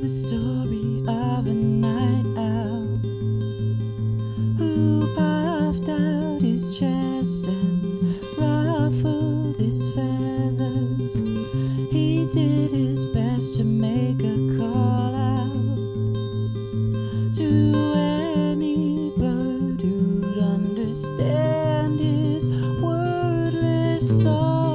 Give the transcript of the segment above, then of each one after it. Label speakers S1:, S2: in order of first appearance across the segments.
S1: the story of a night owl who puffed out his chest and ruffled his feathers. He did his best to make a call out to any bird who'd understand his wordless song.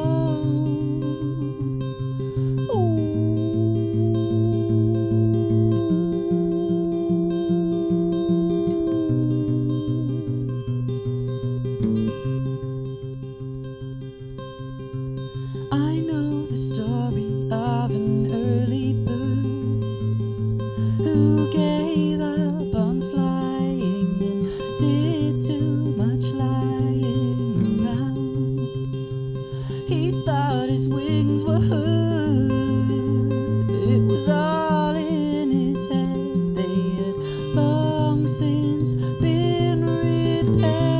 S1: I know the story of an early bird who gave up on flying and did too much lying around. He thought his wings were hurt, it was all in his head. They had long since been repaired.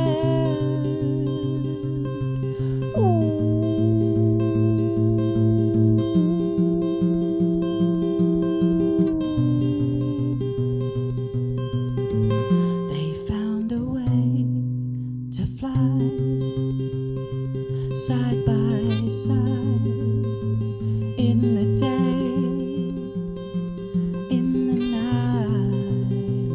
S1: Fly side by side in the day, in the night.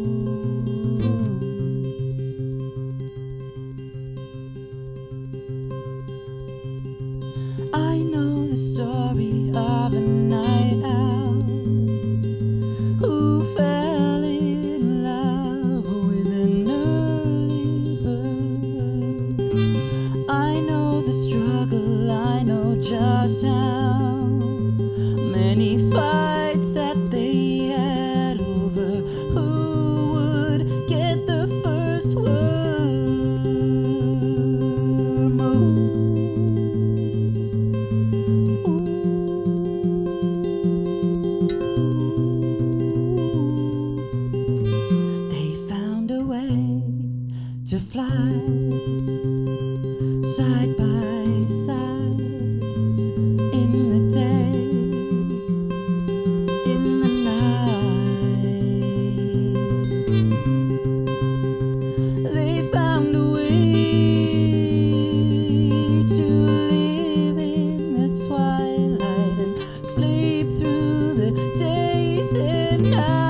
S1: Ooh. I know the story of a night owl who fell in love with an early bird. I know the struggle, I know just how many fights that they had over who would get the first worm. They found a way to fly side by side in the day, in the night. They found a way to live in the twilight and sleep through the days and nights.